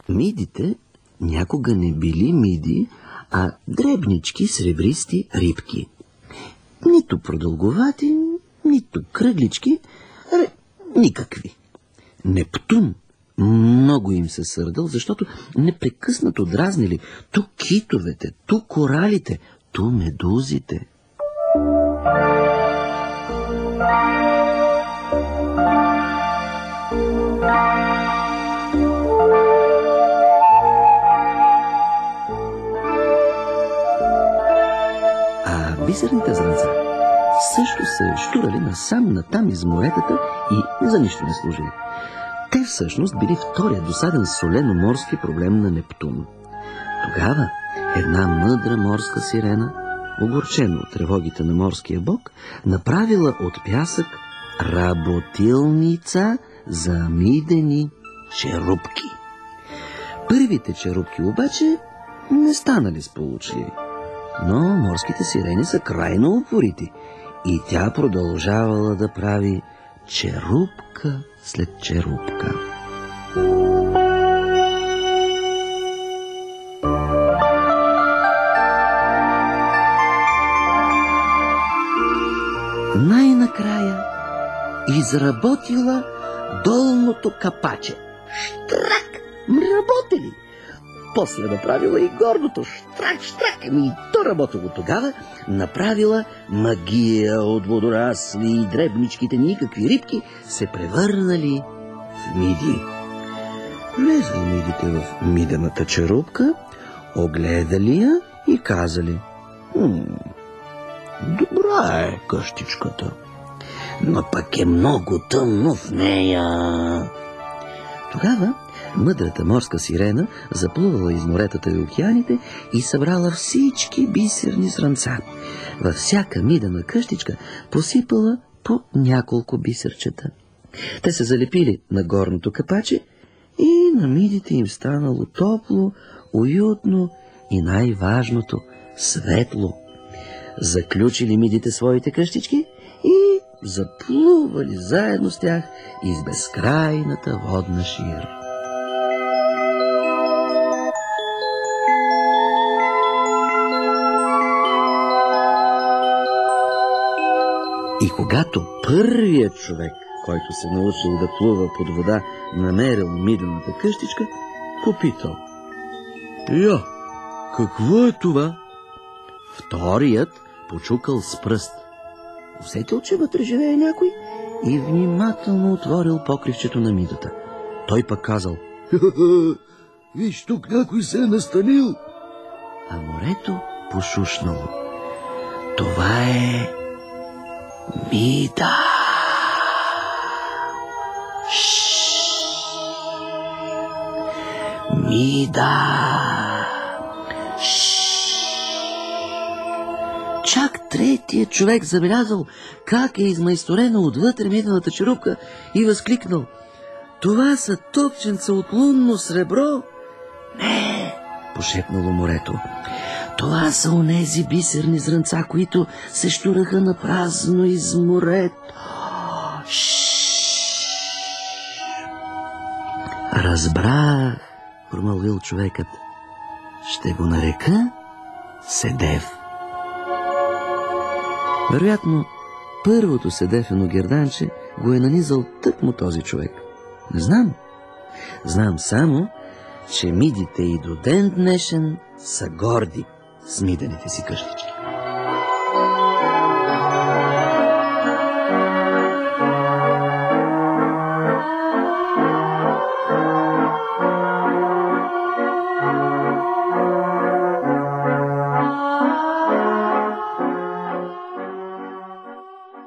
Мидите някога не били миди, а дребнички сребристи рибки. Нито продълговати, нито кръглички, никакви. Нептун много им се сърдал, защото непрекъснато дразнили ту китовете, ту коралите, ту медузите. Бисерните зранца също се щурали насам-натам из моретата и за нищо не служили. Те всъщност били втория досаден солено-морски проблем на Нептун. Тогава една мъдра морска сирена, огорчена от тревогите на морския бог, направила от пясък работилница за мидени черупки. Първите черупки обаче не станали сполучливи. Но морските сирени са крайно упорити и тя продължавала да прави черупка след черупка. Най-накрая изработила долното капаче. Штрак! Работели! После направила и гордото. Штрак! И то работило тогава. Направила магия от водорасли и дребничките никакви рибки се превърнали в миди. Влезли мидите в мидената черупка, огледали я и казали: добра е къщичката, но пък е много тъмно в нея. Тогава мъдрата морска сирена заплувала из моретата и океаните и събрала всички бисерни зранца. Във всяка мидена къщичка посипала по няколко бисерчета. Те се залепили на горното капаче и на мидите им станало топло, уютно и най-важното – светло. Заключили мидите своите къщички и заплували заедно с тях из безкрайната водна шир. И когато първият човек, който се научил да плува под вода, намерил мидената къщичка, попитал: я, какво е това? Вторият почукал с пръст. Усетил, че вътре живее някой и внимателно отворил покривчето на мидата. Той пък казал: виж, тук някой се е настанил. А морето пошушнало: това е мида. Мида. Чак третия човек забелязал как е измайсторена отвътре мидената черупка и възкликнал: това са топченца от лунно сребро? Не, пошепнало морето. Това са онези бисерни зранца, които се щураха на празно из морето. Разбрах, промълвил човекът. Ще го нарека Седев. Вероятно, първото седефено герданче го е нанизал тъкмо този човек. Не знам. Знам само, че мидите и до ден днешен са горди с мидените си къщички.